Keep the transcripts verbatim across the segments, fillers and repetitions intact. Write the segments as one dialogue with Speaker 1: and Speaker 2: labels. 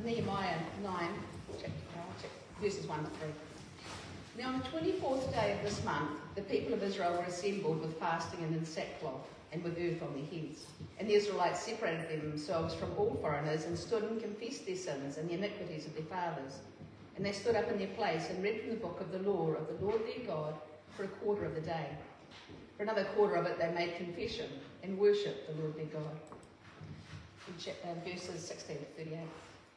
Speaker 1: Nehemiah nine, chapter, chapter, verses one to three. Now on the twenty-fourth day of this month, the people of Israel were assembled with fasting and in sackcloth, and with earth on their heads. And the Israelites separated themselves from all foreigners, and stood and confessed their sins and the iniquities of their fathers. And they stood up in their place and read from the book of the law of the Lord their God for a quarter of the day. For another quarter of it they made confession and worshipped the Lord their God. In chapter, uh, verses sixteen to thirty-eight.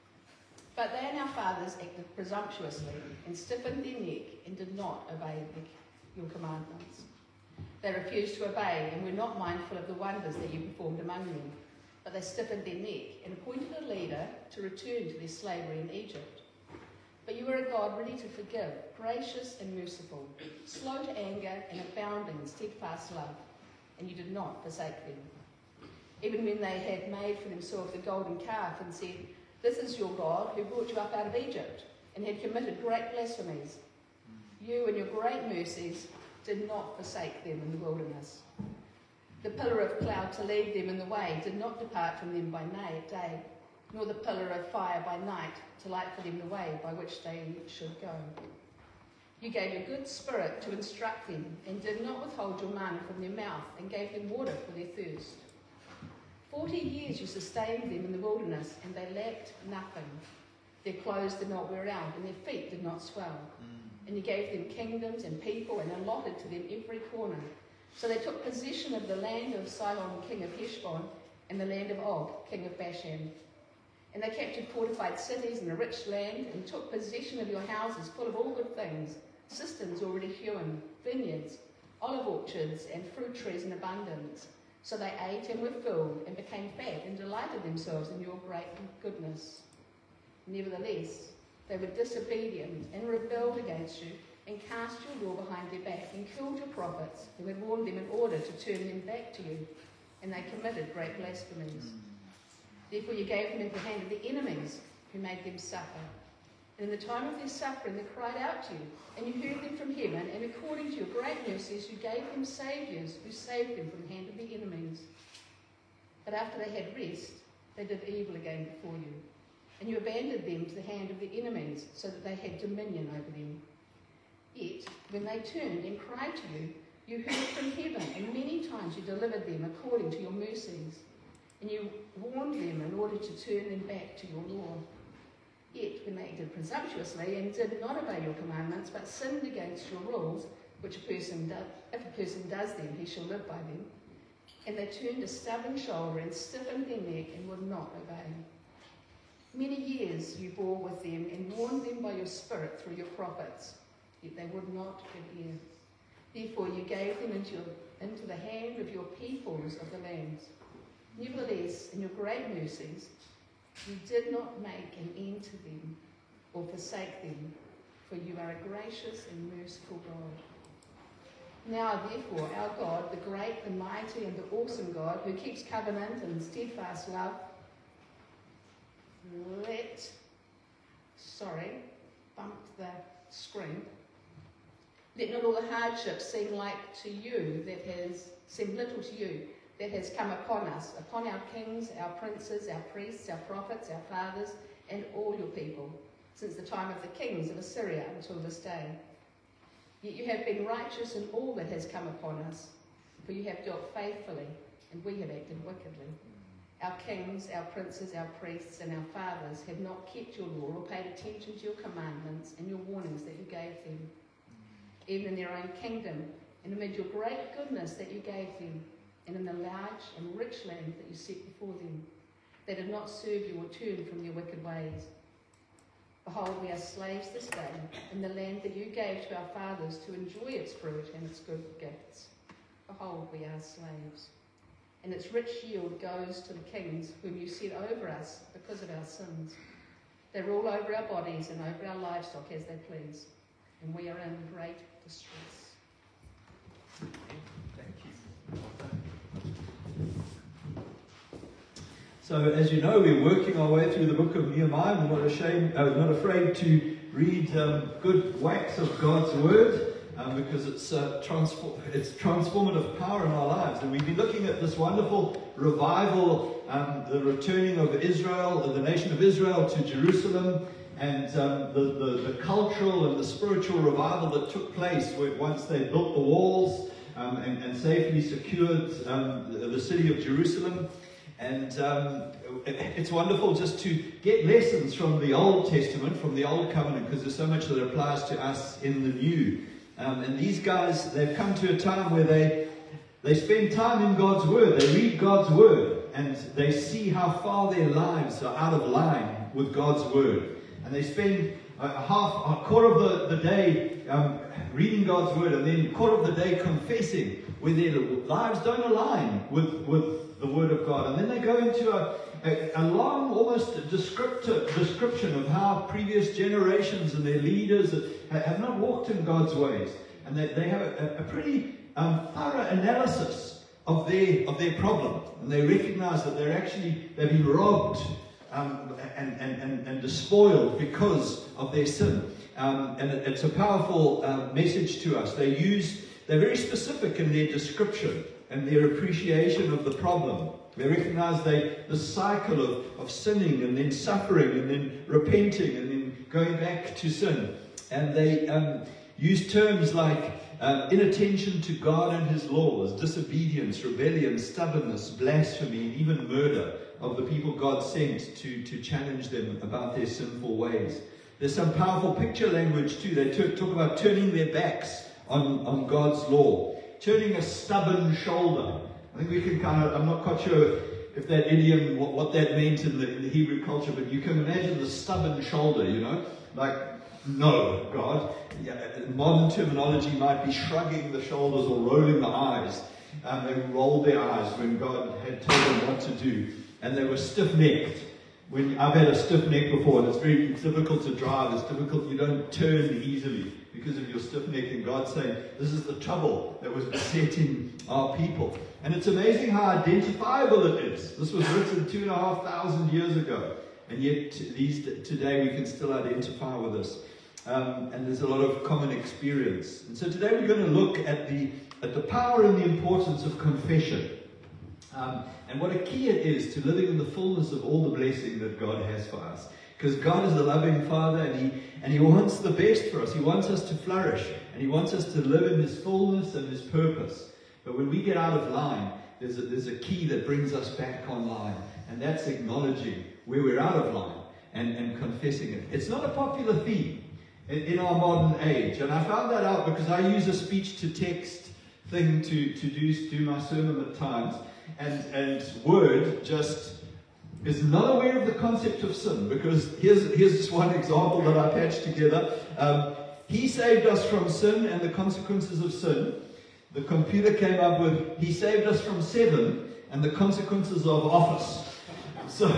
Speaker 1: But they and our fathers acted presumptuously and stiffened their neck and did not obey the, your commandments. They refused to obey and were not mindful of the wonders that you performed among them. But they stiffened their neck and appointed a leader to return to their slavery in Egypt. But you are a God ready to forgive, gracious and merciful, slow to anger and abounding in steadfast love, and you did not forsake them. Even when they had made for themselves the golden calf and said, "This is your God who brought you up out of Egypt," and had committed great blasphemies, you in your great mercies did not forsake them in the wilderness. The pillar of cloud to lead them in the way did not depart from them by day, nor the pillar of fire by night to light for them the way by which they should go. You gave your good spirit to instruct them, and did not withhold your manna from their mouth, and gave them water for their thirst. Forty years you sustained them in the wilderness, and they lacked nothing. Their clothes did not wear out, and their feet did not swell. And you gave them kingdoms and people, and allotted to them every corner. So they took possession of the land of Sihon, king of Heshbon, and the land of Og, king of Bashan. And they captured fortified cities and a rich land, and took possession of your houses full of all good things, cisterns already hewn, vineyards, olive orchards, and fruit trees in abundance. So they ate and were filled, and became fat, and delighted themselves in your great goodness. Nevertheless, they were disobedient and rebelled against you, and cast your law behind their back, and killed your prophets, who had warned them in order to turn them back to you, and they committed great blasphemies. Therefore you gave them into the hand of the enemies, who made them suffer. And in the time of their suffering they cried out to you, and you heard them from heaven, and according to your great mercies you gave them saviours, who saved them from the hand of the enemies. But after they had rest, they did evil again before you, and you abandoned them to the hand of the enemies, so that they had dominion over them. Yet, when they turned and cried to you, you heard from heaven, and many times you delivered them according to your mercies. And you warned them in order to turn them back to your law. Yet, when they acted presumptuously and did not obey your commandments, but sinned against your rules, which a person does, if a person does them, he shall live by them, and they turned a stubborn shoulder and stiffened their neck and would not obey. Many years you bore with them and warned them by your spirit through your prophets, yet they would not give ear. Therefore you gave them into, your, into the hand of your peoples of the lands. Nevertheless, in your great mercies, you did not make an end to them or forsake them, for you are a gracious and merciful God. Now, therefore, our God, the great, the mighty, and the awesome God, who keeps covenant and steadfast love, let, sorry, bumped the screen, let not all the hardships seem like to you that has seemed little to you, that has come upon us, upon our kings, our princes, our priests, our prophets, our fathers, and all your people, since the time of the kings of Assyria until this day. Yet you have been righteous in all that has come upon us, for you have dealt faithfully, and we have acted wickedly. Our kings, our princes, our priests, and our fathers have not kept your law or paid attention to your commandments and your warnings that you gave them. Even in their own kingdom, and amid your great goodness that you gave them, and in the large and rich land that you set before them, they did not serve you or turn from their wicked ways. Behold, we are slaves this day in the land that you gave to our fathers to enjoy its fruit and its good gifts. Behold, we are slaves. And its rich yield goes to the kings whom you set over us because of our sins. They rule over our bodies and over our livestock as they please, and we are in great distress.
Speaker 2: Thank you. So, as you know, we're working our way through the book of Nehemiah. We're not ashamed, uh, not afraid to read um, good whacks of God's word. um, because it's, uh, transform it's transformative power in our lives. And we've been looking at this wonderful revival, um, the returning of Israel, the nation of Israel to Jerusalem, and um, the, the, the cultural and the spiritual revival that took place once they built the walls um, and, and safely secured um, the, the city of Jerusalem. And um, it's wonderful just to get lessons from the Old Testament, from the Old Covenant, because there's so much that applies to us in the New. Um, and these guys, they've come to a time where they, they spend time in God's Word. They read God's Word, and they see how far their lives are out of line with God's Word. And they spend a half, a quarter of the, the day um, reading God's Word, and then a quarter of the day confessing where their lives don't align with, with the Word of God. And then they go into a, a, a long, almost descriptive description of how previous generations and their leaders have not walked in God's ways. And they, they have a, a pretty um, thorough analysis of their, of their problem. And they recognize that they're actually, they've been robbed Um, and, and, and, and despoiled because of their sin. Um, and it, it's a powerful uh, message to us. They use, they're very specific in their description and their appreciation of the problem. They recognize they, the cycle of, of sinning and then suffering and then repenting and then going back to sin. And they um, use terms like um, inattention to God and His laws, disobedience, rebellion, stubbornness, blasphemy, and even murder of the people God sent to, to challenge them about their sinful ways. There's some powerful picture language too. They talk, talk about turning their backs on, on God's law, turning a stubborn shoulder. I think we can kind of, I'm not quite sure if that idiom, what, what that meant in the, in the Hebrew culture, but you can imagine the stubborn shoulder, you know, like, no, God. Yeah, modern terminology might be shrugging the shoulders or rolling the eyes. Um, they rolled their eyes when God had told them what to do. And they were stiff-necked. When I've had a stiff neck before, and it's very it's difficult to drive. It's difficult. You don't turn easily because of your stiff neck. And God's saying, this is the trouble that was besetting our people. And it's amazing how identifiable it is. This was written two and a half thousand years ago. And yet these today we can still identify with this. Um, and there's a lot of common experience. And so today we're going to look at the, at the power and the importance of confession. Um, and what a key it is to living in the fullness of all the blessing that God has for us. Because God is a loving Father, and He and He wants the best for us. He wants us to flourish, and He wants us to live in His fullness and His purpose. But when we get out of line, there's a, there's a key that brings us back online, and that's acknowledging where we're out of line and, and confessing it. It's not a popular theme in, in our modern age, and I found that out because I use a speech-to-text thing to, to do, do my sermon at times. And, and Word just is not aware of the concept of sin, because here's, here's just one example that I patched together. Um, he saved us from sin and the consequences of sin. The computer came up with, He saved us from seven and the consequences of office. So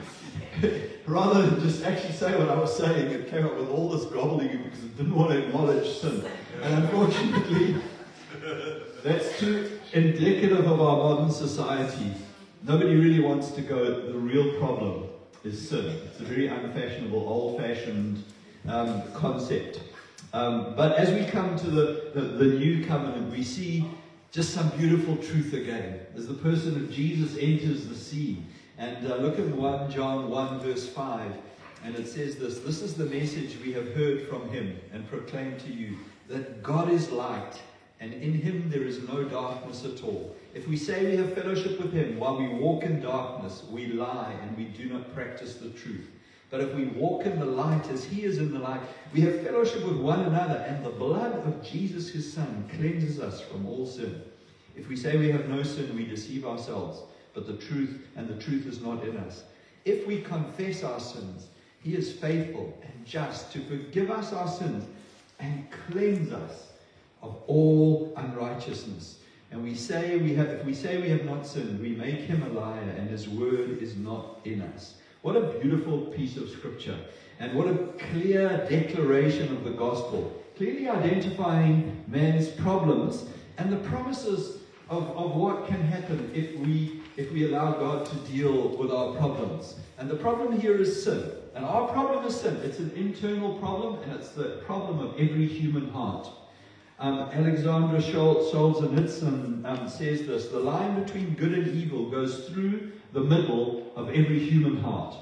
Speaker 2: rather than just actually say what I was saying, it came up with all this gobbledygook because it didn't want to acknowledge sin. And unfortunately, that's too indicative of our modern society. Nobody really wants to go, the real problem is sin. It's a very unfashionable, old-fashioned um, concept. Um, but as we come to the, the, the new covenant, we see just some beautiful truth again. As the person of Jesus enters the scene. And uh, look at First John one verse five. And it says this, this is the message we have heard from Him and proclaimed to you, that God is light, and in Him there is no darkness at all. If we say we have fellowship with Him while we walk in darkness, we lie and we do not practice the truth. But if we walk in the light as He is in the light, we have fellowship with one another, and the blood of Jesus His Son cleanses us from all sin. If we say we have no sin, we deceive ourselves, but the truth, and the truth is not in us. If we confess our sins, He is faithful and just to forgive us our sins and cleanse us of all unrighteousness. And we say we have, if we say we have not sinned, we make Him a liar, and His word is not in us. What a beautiful piece of scripture, and what a clear declaration of the gospel, clearly identifying man's problems and the promises of, of what can happen if we if we allow God to deal with our problems. And the problem here is sin. And our problem is sin. It's an internal problem, and it's the problem of every human heart. Um, Alexandra Solzhenitsyn um, says this: the line between good and evil goes through the middle of every human heart.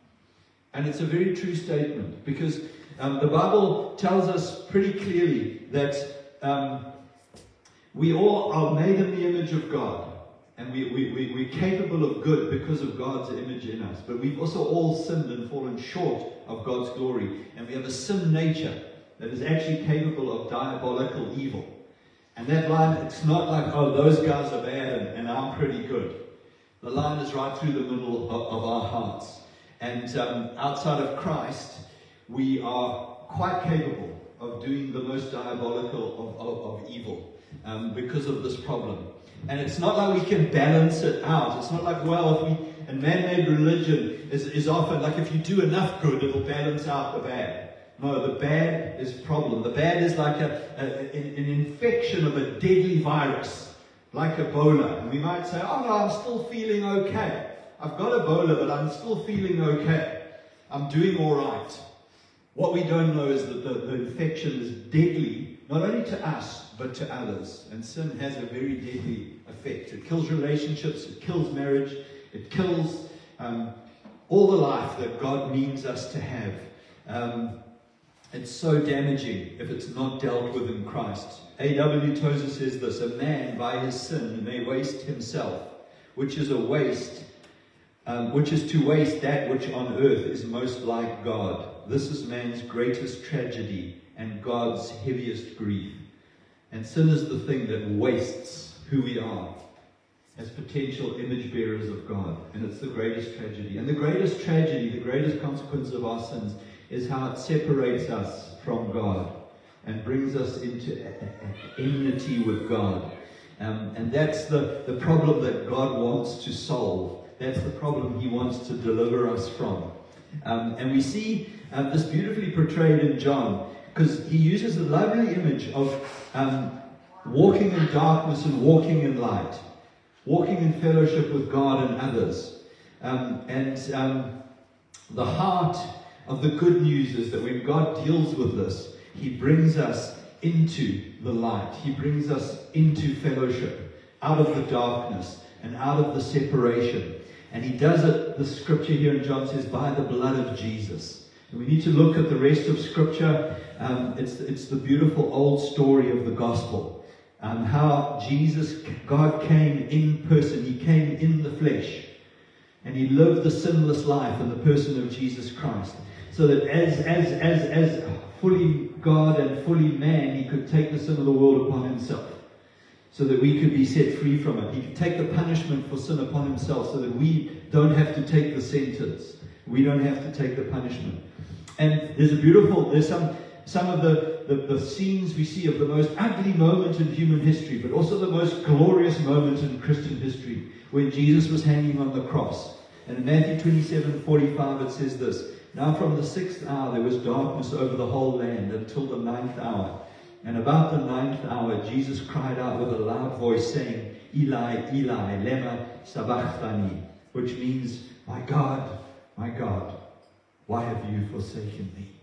Speaker 2: And it's a very true statement, because um, the Bible tells us pretty clearly that um, we all are made in the image of God. And we, we, we, we're capable of good because of God's image in us. But we've also all sinned and fallen short of God's glory. And we have a sin nature that is actually capable of diabolical evil. And that line, it's not like, oh, those guys are bad and, and I'm pretty good. The line is right through the middle of, of our hearts. And um, outside of Christ, we are quite capable of doing the most diabolical of, of, of evil um, because of this problem. And it's not like we can balance it out. It's not like, well, if we, and man-made religion is, is often like if you do enough good, it'll balance out the bad. No, the bad is problem. The bad is like a, a, an, an infection of a deadly virus, like Ebola. And we might say, oh no, I'm still feeling okay. I've got Ebola, but I'm still feeling okay. I'm doing all right. What we don't know is that the, the infection is deadly, not only to us, but to others. And sin has a very deadly effect. It kills relationships, it kills marriage, it kills um, all the life that God means us to have. Um, it's so damaging if it's not dealt with in Christ. A W Tozer says this: a man by his sin may waste himself, which is a waste, um, which is to waste that which on earth is most like God. This is man's greatest tragedy and God's heaviest grief. And sin is the thing that wastes who we are as potential image bearers of God. And it's the greatest tragedy. And the greatest tragedy, the greatest consequence of our sins is how it separates us from God and brings us into enmity with God. Um, and that's the, the problem that God wants to solve. That's the problem He wants to deliver us from. Um, and we see um, this beautifully portrayed in John, because he uses a lovely image of um, walking in darkness and walking in light, walking in fellowship with God and others. Um, and um, the heart of the good news is that when God deals with this, He brings us into the light. He brings us into fellowship, out of the darkness and out of the separation. And He does it, the scripture here in John says, by the blood of Jesus. And we need to look at the rest of Scripture. Um, it's, it's the beautiful old story of the gospel. Um, how Jesus, God came in person. He came in the flesh. And He lived the sinless life in the person of Jesus Christ. So that as, as, as, as fully God and fully man, He could take the sin of the world upon Himself. So that we could be set free from it. He could take the punishment for sin upon Himself so that we don't have to take the sentence. We don't have to take the punishment. And there's a beautiful, there's some some of the, the, the scenes we see of the most ugly moment in human history, but also the most glorious moment in Christian history, when Jesus was hanging on the cross. And in Matthew twenty-seven forty-five it says this: now from the sixth hour there was darkness over the whole land until the ninth hour. And about the ninth hour Jesus cried out with a loud voice, saying, Eli, Eli, lema sabachthani, which means, my God, my God, why have you forsaken me?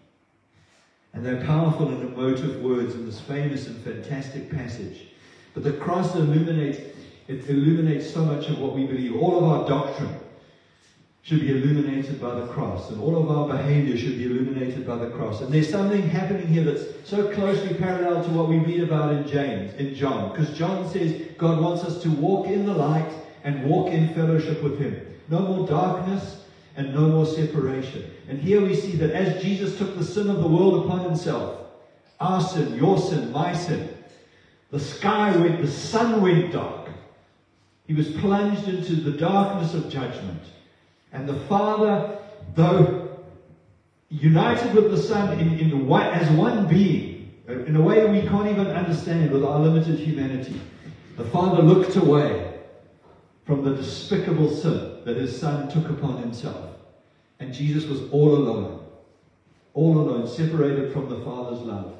Speaker 2: And they're powerful and emotive words in this famous and fantastic passage. But the cross illuminates, it illuminates so much of what we believe. All of our doctrine should be illuminated by the cross, and all of our behavior should be illuminated by the cross. And there's something happening here that's so closely parallel to what we read about in James, in John, because John says God wants us to walk in the light and walk in fellowship with Him. No more darkness and no more separation. And here we see that as Jesus took the sin of the world upon Himself, our sin, your sin, my sin, the sky went, the sun went dark. He was plunged into the darkness of judgment. And the Father, though united with the Son in, in one, as one being, in a way we can't even understand with our limited humanity, the Father looked away from the despicable sin that His Son took upon Himself. And Jesus was all alone, all alone, separated from the Father's love,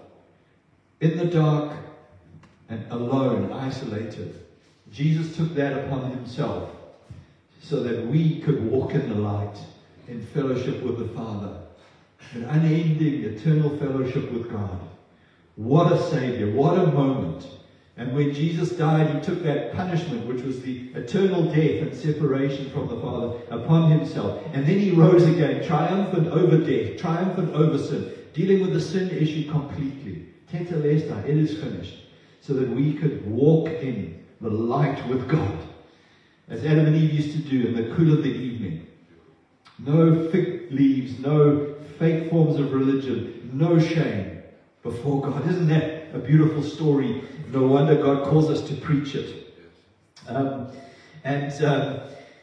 Speaker 2: in the dark and alone, isolated. Jesus took that upon Himself, so that we could walk in the light, in fellowship with the Father, an unending, eternal fellowship with God. What a Savior, what a moment. And when Jesus died, he took that punishment, which was the eternal death and separation from the Father, upon himself. And then he rose again, triumphant over death, triumphant over sin, dealing with the sin issue completely. Tetelestai, it is finished. So that we could walk in the light with God, as Adam and Eve used to do in the cool of the evening. No fig leaves, no fake forms of religion, no shame before God. Isn't that a beautiful story? No wonder God calls us to preach it. Um, and um,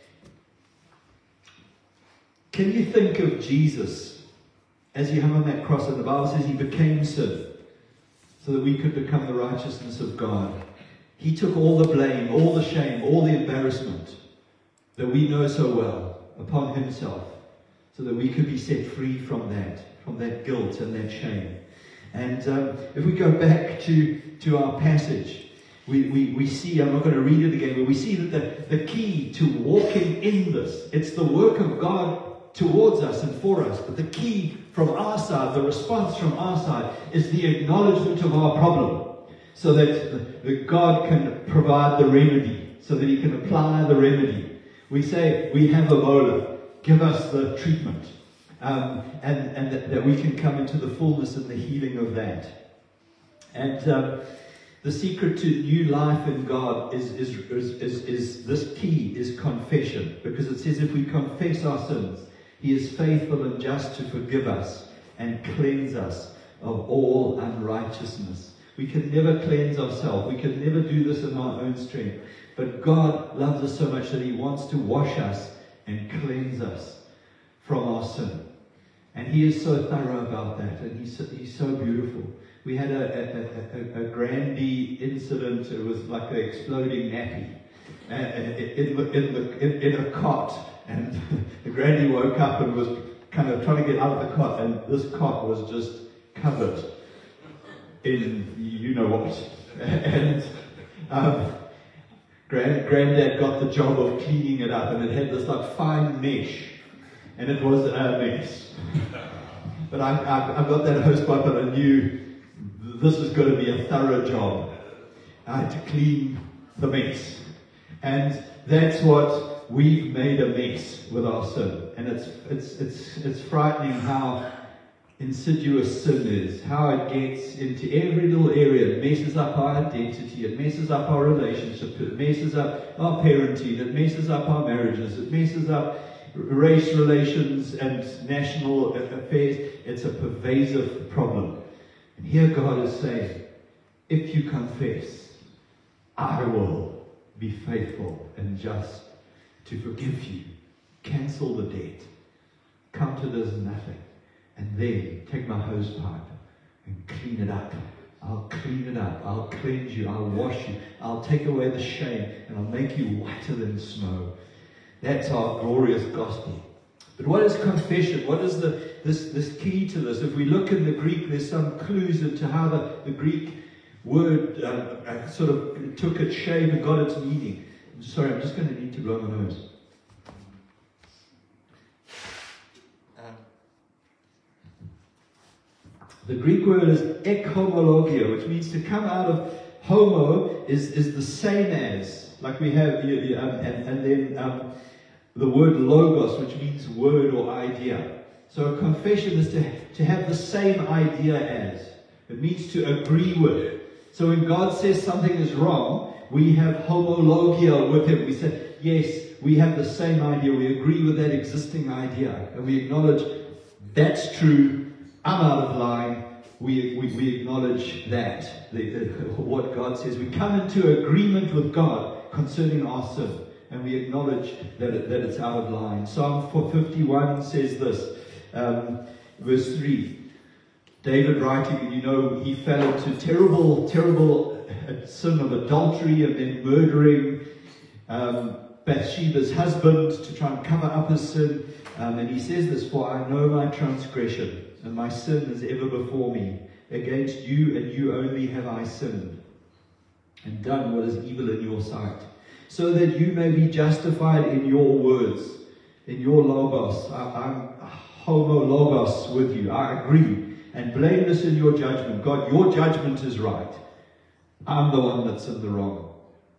Speaker 2: can you think of Jesus as he hung on that cross? And the Bible says he became sin so that we could become the righteousness of God. He took all the blame, all the shame, all the embarrassment that we know so well upon himself so that we could be set free from that, from that guilt and that shame. And um, if we go back to, to our passage, we, we, we see, I'm not going to read it again, but we see that the, the key to walking in this, it's the work of God towards us and for us, but the key from our side, the response from our side, is the acknowledgement of our problem, so that, that God can provide the remedy, so that he can apply the remedy. We say, we have Ebola, give us the treatment. Um, and and that, that we can come into the fullness and the healing of that. And um, the secret to new life in God is, is, is, is, is this key, is confession. Because it says if we confess our sins, he is faithful and just to forgive us and cleanse us of all unrighteousness. We can never cleanse ourselves. We can never do this in our own strength. But God loves us so much that he wants to wash us and cleanse us from our sin. And he is so thorough about that, and he's so, he's so beautiful. We had a, a, a, a, a Grandy incident. It was like an exploding nappy uh, in, the, in, the, in, in a cot, and the Grandy woke up and was kind of trying to get out of the cot, and this cot was just covered in you know what. And um, Grand, Granddad got the job of cleaning it up, and it had this like fine mesh. And it was a mess. But I, I, I got that host pipe and I knew this is going to be a thorough job. I had to clean the mess. And that's what we've made a mess with our sin. And it's, it's, it's, it's frightening how insidious sin is, how it gets into every little area. It messes up our identity, it messes up our relationships, it messes up our parenting, it messes up our marriages, it messes up race relations and national affairs. It's a pervasive problem. And here God is saying, if you confess, I will be faithful and just to forgive you, cancel the debt, count it as nothing, and then take my hose pipe and clean it up. I'll clean it up, I'll cleanse you, I'll wash you, I'll take away the shame, and I'll make you whiter than snow. That's our glorious gospel. But what is confession? What is the this this key to this? If we look in the Greek, there's some clues into how the, the Greek word uh, sort of took its shape and got its meaning. I'm sorry, I'm just going to need to blow my nose. Um, the Greek word is ekhomologia, which means to come out of homo is, is the same as, like we have, um, and, and then um, the word logos, which means word or idea. So a confession is to, to have the same idea as. It means to agree with. So when God says something is wrong, we have homologia with him. We say, yes, we have the same idea. We agree with that existing idea. And we acknowledge that's true. I'm out of line. We, we, we acknowledge that, the, the, what God says. We come into agreement with God concerning our sin. And we acknowledge that, it, that it's out of line. Psalm four fifty-one says this, um, verse three. David writing, and you know, he fell into terrible, terrible sin of adultery and then murdering um, Bathsheba's husband to try and cover up his sin. Um, and he says this, for I know my transgression, and my sin is ever before me. Against you and you only have I sinned, and done what is evil in your sight, so that you may be justified in your words, in your logos. I, I'm homo logos with you. I agree. and blameless in your judgment. God, your judgment is right. I'm the one that's in the wrong.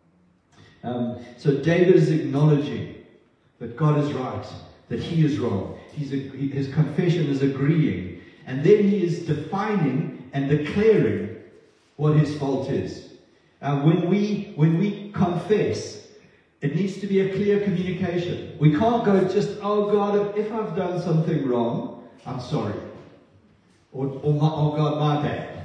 Speaker 2: Um, so David is acknowledging that God is right, that he is wrong. He's a, his confession is agreeing. And then he is defining and declaring what his fault is. Uh, when we when we confess, it needs to be a clear communication. We can't go just, oh God, if I've done something wrong, I'm sorry. Or, or my, oh God, my bad.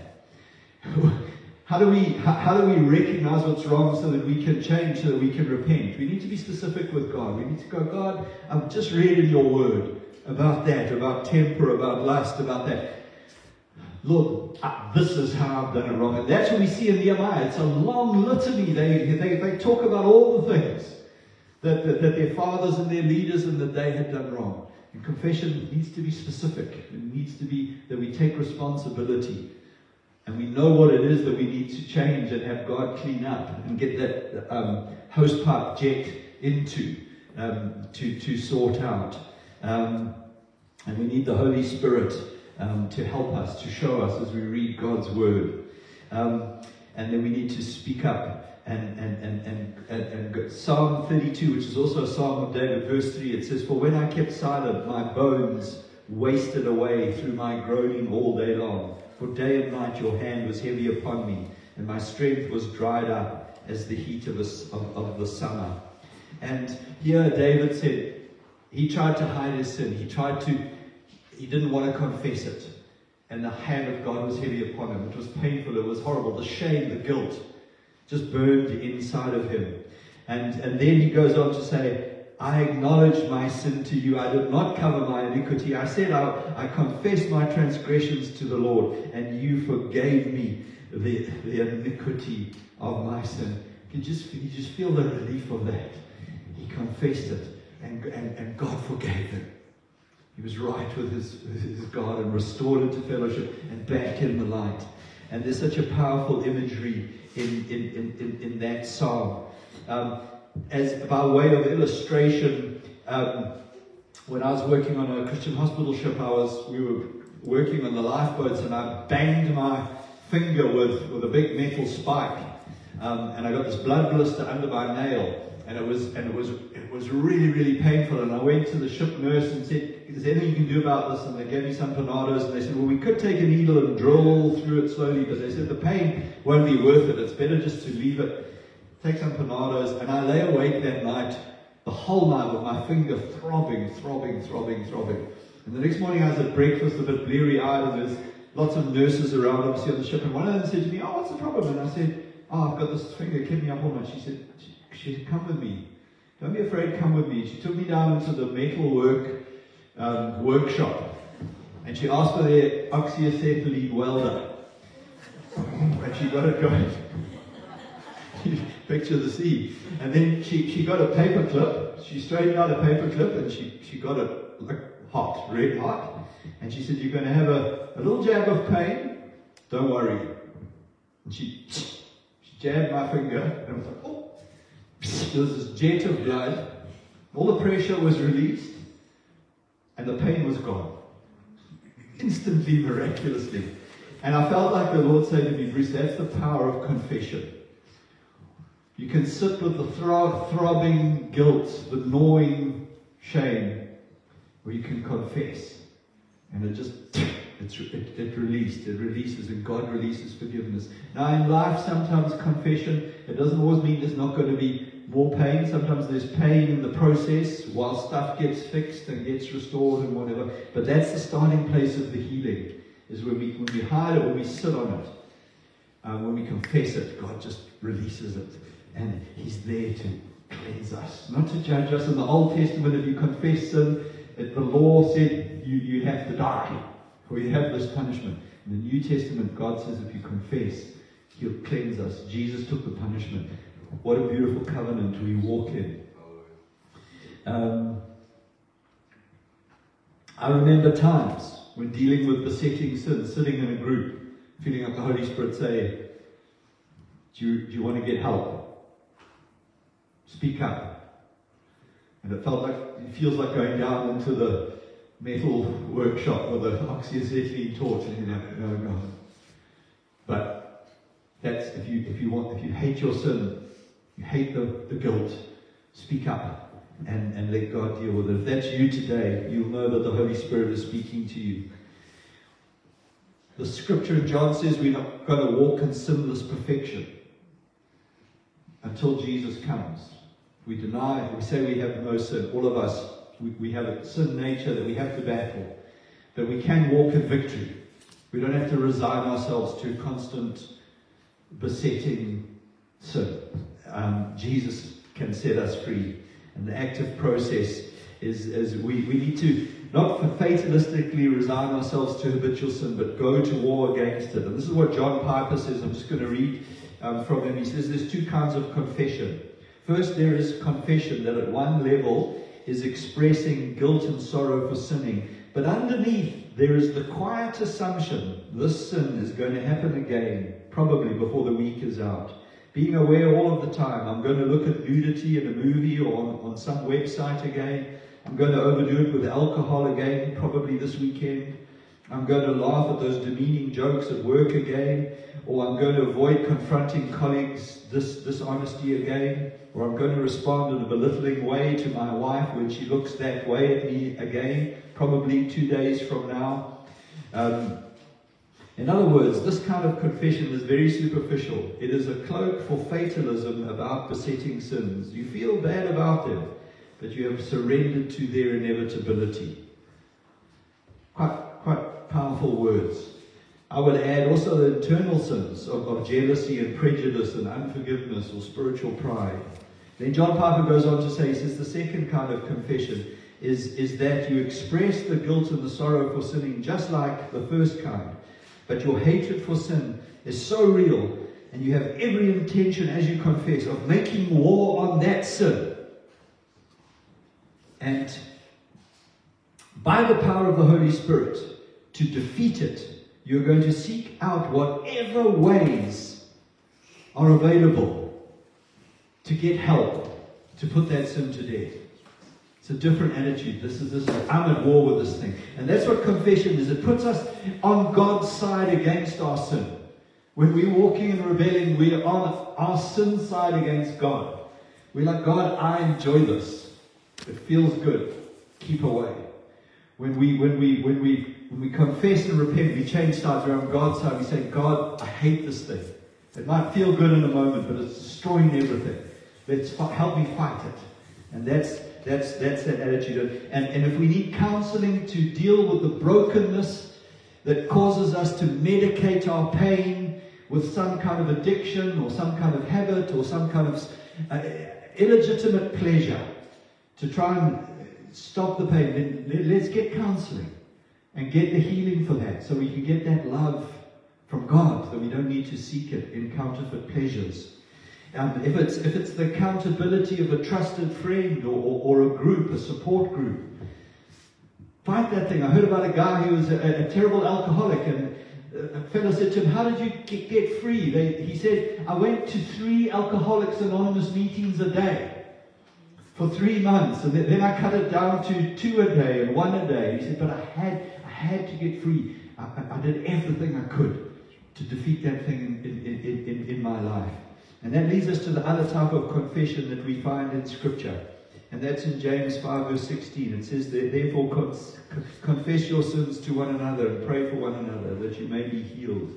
Speaker 2: How do we how, how do we recognize what's wrong so that we can change, so that we can repent? We need to be specific with God. We need to go, God, I've just read in your word about that, about temper, about lust, about that. Lord, uh, this is how I've done it wrong. And that's what we see in Nehemiah. It's a long litany. They, they, they talk about all the things that, that, that their fathers and their leaders in the day had done wrong. And confession needs to be specific. It needs to be that we take responsibility. And we know what it is that we need to change and have God clean up and get that um, hose pipe jet into um, to, to sort out. Um, and we need the Holy Spirit um, to help us, to show us as we read God's Word. Um, and then we need to speak up. And, and, and, and, and, and go. Psalm thirty-two, which is also a Psalm of David, verse three, it says, "For when I kept silent, my bones wasted away through my groaning all day long. For day and night your hand was heavy upon me, and my strength was dried up as the heat of, a, of, of the summer." And here David said, he tried to hide his sin. He tried to, he didn't want to confess it. And the hand of God was heavy upon him. It was painful. It was horrible. The shame, the guilt just burned inside of him. And, and then he goes on to say, "I acknowledged my sin to you. I did not cover my iniquity. I said, I, I confessed my transgressions to the Lord, and you forgave me the, the iniquity of my sin." You just, you just feel the relief of that. He confessed it, and, and, and God forgave him. He was right with his, with his God and restored into fellowship and back in the light. And there's such a powerful imagery in, in, in, in, in that psalm. Um, as by way of illustration, um, when I was working on a Christian hospital ship, I was we were working on the lifeboats, and I banged my finger with, with a big metal spike, um, and I got this blood blister under my nail, and it was and it was it was really really painful. And I went to the ship nurse and said, "Is there anything you can do about this?" And they gave me some Panados, and they said, "Well, we could take a needle and drill through it slowly, but they said the pain won't be worth it. It's better just to leave it. Take some Panados." And I lay awake that night, the whole night, with my finger throbbing, throbbing, throbbing, throbbing. And the next morning I was at breakfast, a bit bleary-eyed, and there's lots of nurses around, obviously, on the ship. And one of them said to me, "Oh, what's the problem?" And I said, "Oh, I've got this finger keeping me up all night." She said, she said, "Come with me. Don't be afraid, come with me." She took me down into the metal work um, workshop, and she asked for their oxyacetylene welder. And she got it going. Picture the scene. And then she, she got a paper clip. She straightened out a paper clip, and she, she got it like hot, red hot. And she said, "You're going to have a, a little jab of pain. Don't worry." And she, she jabbed my finger, and I was like, oh. There was this jet of blood. All the pressure was released, and the pain was gone. Instantly, miraculously. And I felt like the Lord said to me, "Bruce, that's the power of confession. You can sit with the throb, throbbing guilt, the gnawing shame, or you can confess. And it just, it's, it, it released, it releases, and God releases forgiveness." Now in life, sometimes confession, it doesn't always mean there's not going to be more pain. Sometimes there's pain in the process while stuff gets fixed and gets restored and whatever. But that's the starting place of the healing, is when we, when we hide it, when we sit on it. Um, when we confess it, God just releases it. And He's there to cleanse us, not to judge us. In the Old Testament, if you confess sin, it, the law said you, you have to die, or you have this punishment. In the New Testament, God says if you confess, He'll cleanse us. Jesus took the punishment. What a beautiful covenant we walk in. Um, I remember times when dealing with besetting sin, sitting in a group, feeling like the Holy Spirit say, do you, do you want to get help? Speak up. And it felt like, it feels like going down into the, metal workshop with an oxyacetylene torch, and you're like, oh God. But that's if you if you want if you hate your sin, you hate the, the guilt, speak up and, and let God deal with it. If that's you today, you'll know that the Holy Spirit is speaking to you. The scripture in John says we're not going to walk in sinless perfection until Jesus comes. We deny, we say we have no sin. All of us, we, we have a sin nature that we have to battle. But we can walk in victory. We don't have to resign ourselves to constant besetting sin. Um, Jesus can set us free. And the active process is, is we, we need to not fatalistically resign ourselves to habitual sin, but go to war against it. And this is what John Piper says. I'm just going to read um, from him. He says there's two kinds of confession. First, there is confession that at one level is expressing guilt and sorrow for sinning. But underneath, there is the quiet assumption this sin is going to happen again, probably before the week is out. Being aware all of the time, I'm going to look at nudity in a movie or on, on some website again. I'm going to overdo it with alcohol again, probably this weekend. I'm going to laugh at those demeaning jokes at work again. Or I'm going to avoid confronting colleagues' dis- dishonesty again. Or I'm going to respond in a belittling way to my wife when she looks that way at me again, probably two days from now. Um, in other words, this kind of confession is very superficial. It is a cloak for fatalism about besetting sins. You feel bad about them, but you have surrendered to their inevitability. Quite, quite powerful words. I would add also the internal sins of, of jealousy and prejudice and unforgiveness or spiritual pride. Then John Piper goes on to say, he says the second kind of confession is, is that you express the guilt and the sorrow for sinning just like the first kind. But your hatred for sin is so real, and you have every intention as you confess of making war on that sin. And by the power of the Holy Spirit, to defeat it, you're going to seek out whatever ways are available to get help, to put that sin to death. It's a different attitude. This is this. I'm at war with this thing. And that's what confession is. It puts us on God's side against our sin. When we're walking in rebellion, we are on our sin side against God. We're like, God, I enjoy this. It feels good. Keep away. When we when we when we when we confess and repent, we change sides. We're on God's side. We say, God, I hate this thing. It might feel good in a moment, but it's destroying everything. Let's help me fight it. And that's that's that's that attitude. And and if we need counseling to deal with the brokenness that causes us to medicate our pain with some kind of addiction or some kind of habit or some kind of uh, illegitimate pleasure to try and stop the pain, then let's get counseling and get the healing for that, so we can get that love from God, that we don't need to seek it in counterfeit pleasures. Um, if it's if it's the accountability of a trusted friend or, or, or a group, a support group, fight that thing. I heard about a guy who was a, a terrible alcoholic, and a fellow said to him, how did you get, get free? They, he said, I went to three Alcoholics Anonymous meetings a day for three months, and then I cut it down to two a day and one a day. He said, but I had I had to get free. I, I did everything I could to defeat that thing in, in, in, in, in my life. And that leads us to the other type of confession that we find in Scripture. And that's in James five verse sixteen. It says, therefore confess your sins to one another and pray for one another that you may be healed.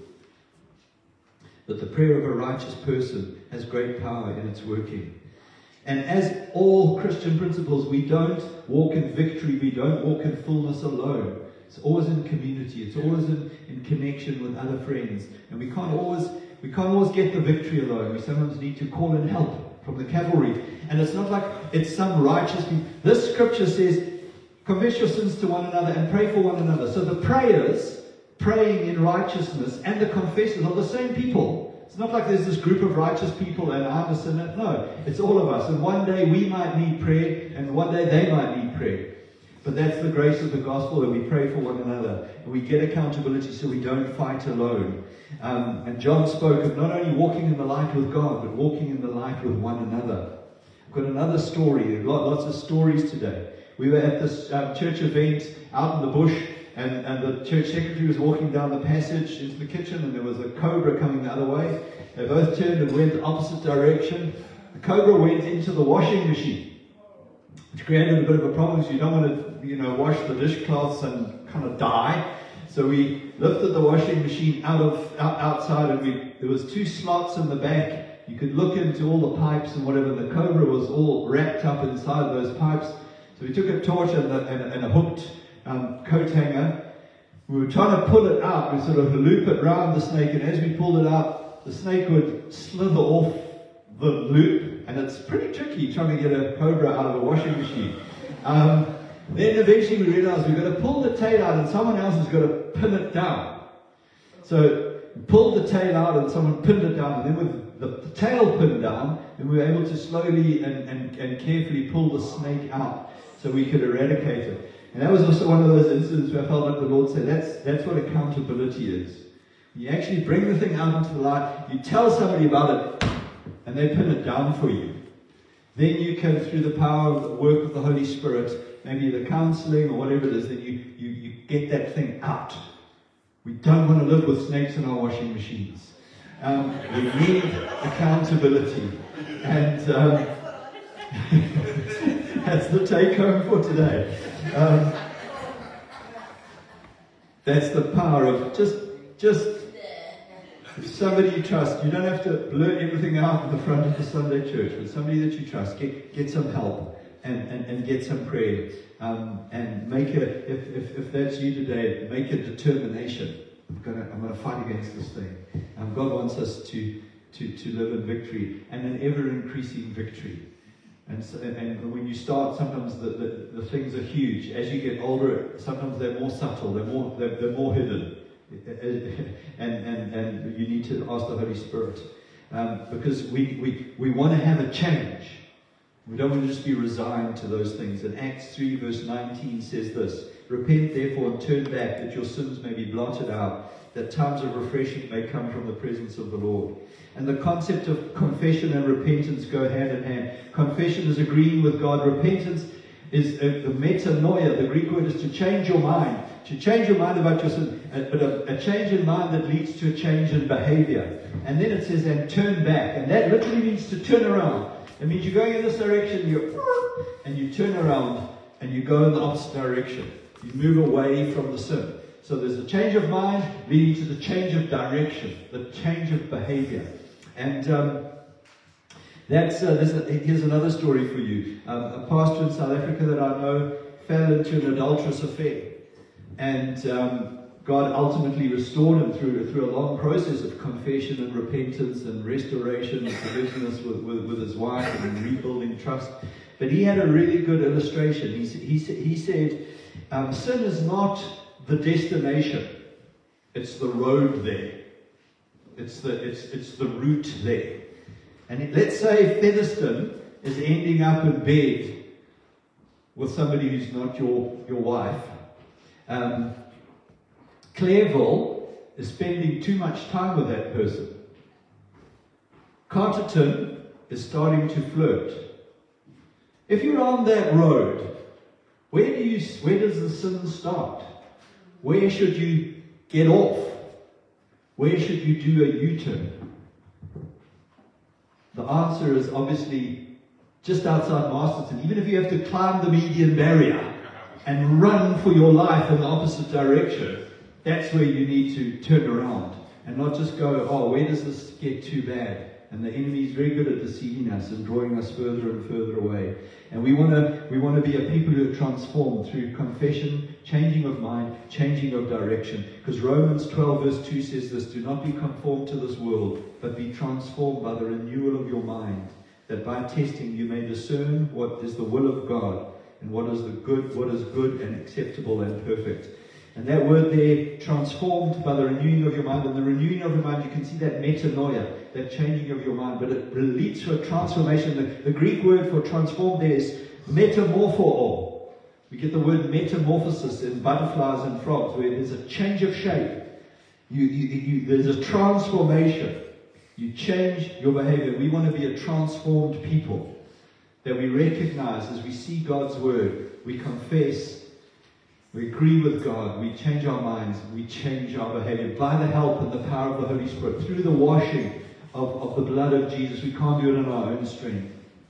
Speaker 2: But the prayer of a righteous person has great power in its working. And as all Christian principles, we don't walk in victory, we don't walk in fullness alone. It's always in community, it's always in, in connection with other friends. And we can't always we can't always get the victory alone. We sometimes need to call in help from the cavalry. And it's not like it's some righteous people. This scripture says, confess your sins to one another and pray for one another. So the prayers, praying in righteousness, and the confessors are the same people. It's not like there's this group of righteous people and I'm a sinner. No, it's all of us. And one day we might need prayer, and one day they might need prayer. But that's the grace of the gospel, that we pray for one another. And we get accountability so we don't fight alone. Um, and John spoke of not only walking in the light with God, but walking in the light with one another. I've got another story. There are lots of stories today. We were at this um, church event out in the bush, and, and the church secretary was walking down the passage into the kitchen, and there was a cobra coming the other way. They both turned and went the opposite direction. The cobra went into the washing machine, which created a bit of a problem because you don't want to, you know, wash the dishcloths and kind of die. So we lifted the washing machine out of out, outside, and we there was two slots in the back. You could look into all the pipes and whatever. The cobra was all wrapped up inside those pipes. So we took a torch and a, and a, and a hooked um, coat hanger. We were trying to pull it out. We sort of loop it round the snake, and as we pulled it out, the snake would slither off the loop, and it's pretty tricky trying to get a cobra out of a washing machine. Um, then eventually we realized we've got to pull the tail out, and someone else has got to pin it down. So we pulled the tail out, and someone pinned it down, and then with the, the tail pinned down, and we were able to slowly and, and, and carefully pull the snake out so we could eradicate it. And that was also one of those incidents where I felt like the Lord said, that's, that's what accountability is. You actually bring the thing out into the light, you tell somebody about it, and they pin it down for you. Then you can, through the power of the work of the Holy Spirit, maybe the counseling or whatever it is, then you, you, you get that thing out. We don't want to live with snakes in our washing machines. Um, we need accountability. And um, that's the take home for today. Um, that's the power of just, just if somebody you trust, you don't have to blurt everything out in the front of the Sunday church, but somebody that you trust, get, get some help and, and, and get some prayer. Um, and make a, if, if, if that's you today, make a determination. I'm gonna, I'm gonna fight against this thing. Um, God wants us to, to, to live in victory, and an ever-increasing victory. And, so, and when you start, sometimes the, the, the things are huge. As you get older, sometimes they're more subtle, they're more, they're, they're more hidden. And, and, and you need to ask the Holy Spirit. Um, because we, we, we want to have a change. We don't want to just be resigned to those things. And Acts three verse nineteen says this: repent therefore and turn back, that your sins may be blotted out, that times of refreshing may come from the presence of the Lord. And the concept of confession and repentance go hand in hand. Confession is agreeing with God. Repentance is a, a metanoia. The Greek word is to change your mind. To change your mind about your sin. But a, a change in mind that leads to a change in behavior. And then it says, and turn back. And that literally means to turn around. It means you're going in this direction, you and you turn around and you go in the opposite direction. You move away from the sin. So there's a change of mind leading to the change of direction, the change of behavior. And um, that's uh, there's a, here's another story for you. Um, a pastor in South Africa that I know fell into an adulterous affair. And um, God ultimately restored him through, through a long process of confession and repentance and restoration and forgiveness with, with, with his wife and rebuilding trust. But he had a really good illustration. He, he, he said, um, sin is not the destination. It's the road there. It's the, it's, it's the route there. And it, let's say Featherston is ending up in bed with somebody who's not your, your wife. Um, Clairville is spending too much time with that person. Carterton is starting to flirt. If you're on that road, where do you, where does the sin start? Where should you get off? Where should you do a U-turn? The answer is obviously just outside Masterton. Even if you have to climb the median barrier and run for your life in the opposite direction, that's where you need to turn around and not just go, oh, where does this get too bad? And the enemy is very good at deceiving us and drawing us further and further away. And we want to we want to be a people who are transformed through confession, changing of mind, changing of direction. Because Romans twelve verse two says this: do not be conformed to this world, but be transformed by the renewal of your mind, that by testing you may discern what is the will of God, and what is the good, what is good and acceptable and perfect. And that word there, transformed by the renewing of your mind. And the renewing of your mind, you can see that metanoia, that changing of your mind. But it leads to a transformation. The, the Greek word for transformed there is metamorpho. We get the word metamorphosis in butterflies and frogs, where there's a change of shape. You, you, you, there's a transformation. You change your behavior. We want to be a transformed people. that we recognize as we see God's word, we confess, we agree with God, we change our minds, we change our behavior by the help and the power of the Holy Spirit, through the washing of, of the blood of Jesus. We can't do it in our own strength.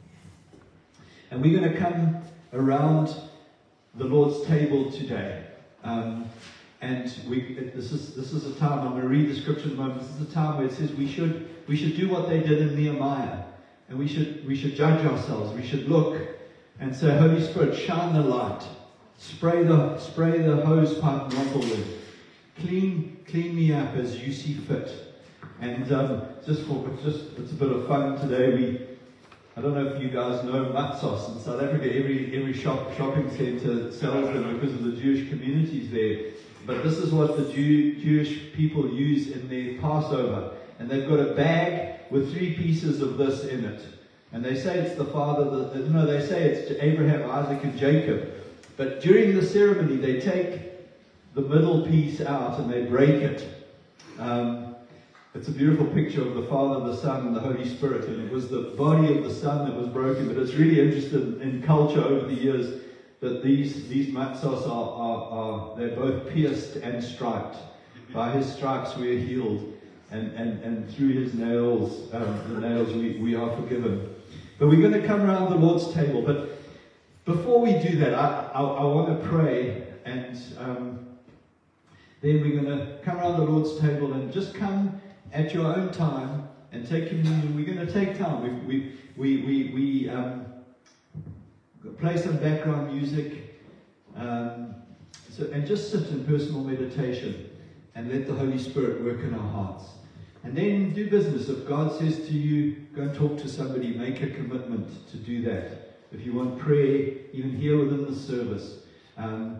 Speaker 2: And we're going to come around the Lord's table today. Um, and we, this is this is a time, I'm going to read the scripture in a moment, this is a time where it says we should we should do what they did in Nehemiah. And we should we should judge ourselves. We should look and say, Holy Spirit, shine the light. Spray the spray the hose pipe nozzle with. Clean clean me up as you see fit. And um, just for it's just it's a bit of fun today. We I don't know if you guys know Matsos in South Africa. Every every shop shopping centre sells them because of the Jewish communities there. But this is what the Jew, Jewish people use in their Passover. And they've got a bag with three pieces of this in it. And they say it's the father, the, the, no, they say it's Abraham, Isaac, and Jacob. But during the ceremony, they take the middle piece out and they break it. Um, it's a beautiful picture of the Father, the Son, and the Holy Spirit. And it was the body of the Son that was broken. But it's really interesting in culture over the years that these, these matzos are, are, are, they're both pierced and striped. By his stripes we are healed. And, and, and through his nails, um, the nails, we, we are forgiven. But we're going to come around the Lord's table. But before we do that, I, I, I want to pray. And um, then we're going to come around the Lord's table and just come at your own time and take communion. We're going to take time. We, we, we, we, we um, play some background music. Um, so, and just sit in personal meditation. And let the Holy Spirit work in our hearts. And then do business. If God says to you, go and talk to somebody, make a commitment to do that. If you want prayer, even here within the service, um,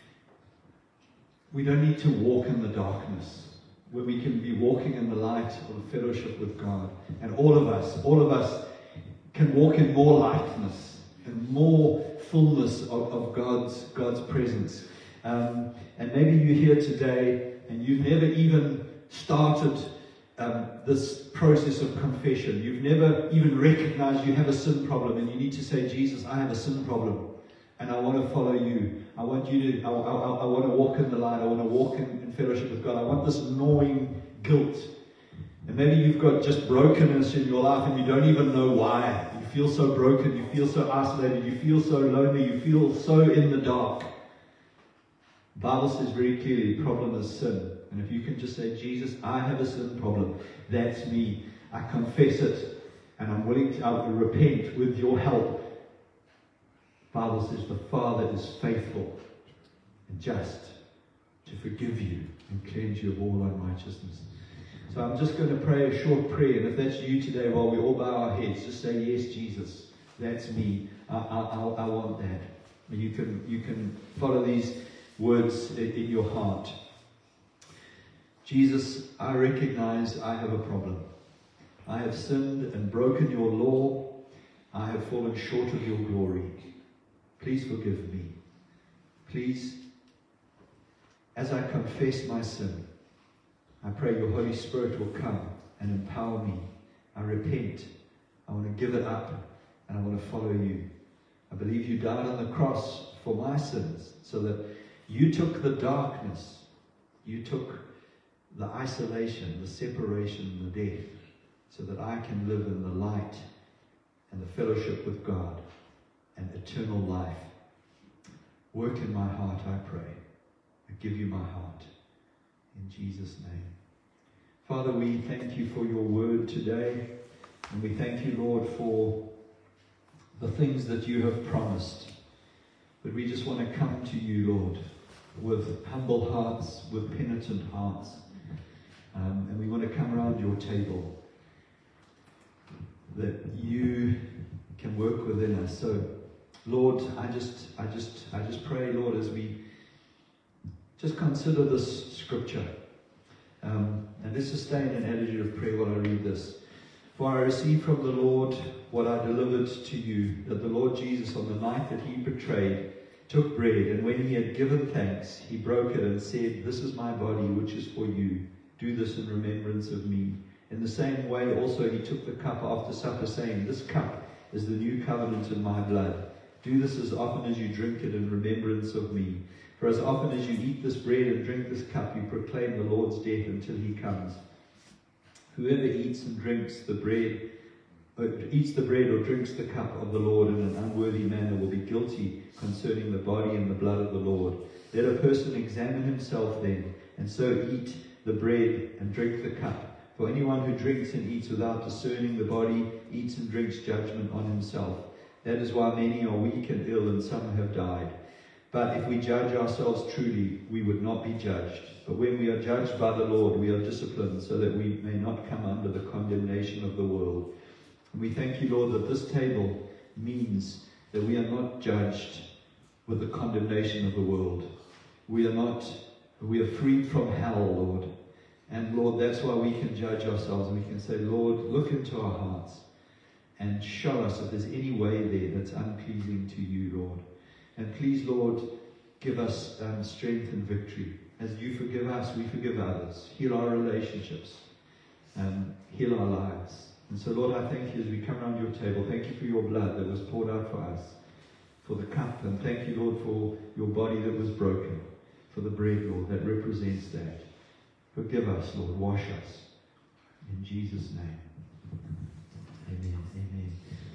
Speaker 2: we don't need to walk in the darkness, where we can be walking in the light of fellowship with God. And all of us, all of us can walk in more lightness and more fullness of, of God's, God's presence. Um, and maybe you're here today and you've never even started um, this process of confession. You've never even recognized you have a sin problem, and you need to say, Jesus, I have a sin problem, and I want to follow you. I want you to, I, I, I want to walk in the light. I want to walk in, in fellowship with God. I want this gnawing guilt. And maybe you've got just brokenness in your life, and you don't even know why. You feel so broken. You feel so isolated. You feel so lonely. You feel so in the dark. The Bible says very clearly, the problem is sin. And if you can just say, Jesus, I have a sin problem. That's me. I confess it. And I'm willing to, I will repent with your help. The Bible says the Father is faithful and just to forgive you and cleanse you of all unrighteousness. So I'm just going to pray a short prayer. And if that's you today, while we all bow our heads, just say, yes, Jesus, that's me. I, I, I, I want that. And you can, you can follow these words in your heart. Jesus, I recognize I have a problem. I have sinned and broken your law. I have fallen short of your glory. Please forgive me. Please, as I confess my sin, I pray your Holy Spirit will come and empower me. I repent. I want to give it up and I want to follow you. I believe you died on the cross for my sins so that you took the darkness, you took the isolation, the separation, the death, so that I can live in the light and the fellowship with God and eternal life. Work in my heart, I pray. I give you my heart. In Jesus' name. Father, we thank you for your word today. And we thank you, Lord, for the things that you have promised. But we just want to come to you, Lord, with humble hearts, with penitent hearts. Um, and we want to come around your table that you can work within us. So, Lord, I just, I just, I just pray, Lord, as we just consider this scripture. Um, and let's just stay in an attitude of prayer while I read this. For I received from the Lord what I delivered to you, that the Lord Jesus, on the night that he betrayed, took bread, and when he had given thanks, he broke it and said, "This is my body, which is for you. Do this in remembrance of me." In the same way also he took the cup after supper, saying, "This cup is the new covenant in my blood. Do this as often as you drink it in remembrance of me. For as often as you eat this bread and drink this cup, you proclaim the Lord's death until he comes. Whoever eats and drinks the bread, or eats the bread or drinks the cup of the Lord in an unworthy manner will be guilty concerning the body and the blood of the Lord. Let a person examine himself then, and so eat the bread and drink the cup. For anyone who drinks and eats without discerning the body eats and drinks judgment on himself. That is why many are weak and ill, and some have died. But if we judge ourselves truly, we would not be judged. But when we are judged by the Lord, we are disciplined, so that we may not come under the condemnation of the world. And we thank you, Lord, that this table means that we are not judged with the condemnation of the world. We are not, we are freed from hell, Lord. And Lord, that's why we can judge ourselves. We can say, Lord, look into our hearts and show us if there's any way there that's unpleasing to you, Lord. And please, Lord, give us um, strength and victory. As you forgive us, we forgive others. Heal our relationships. Um, heal our lives. And so, Lord, I thank you as we come around your table. Thank you for your blood that was poured out for us, for the cup. And thank you, Lord, for your body that was broken, for the bread, Lord, that represents that. Forgive us, Lord. Wash us. In Jesus' name. Amen. Amen.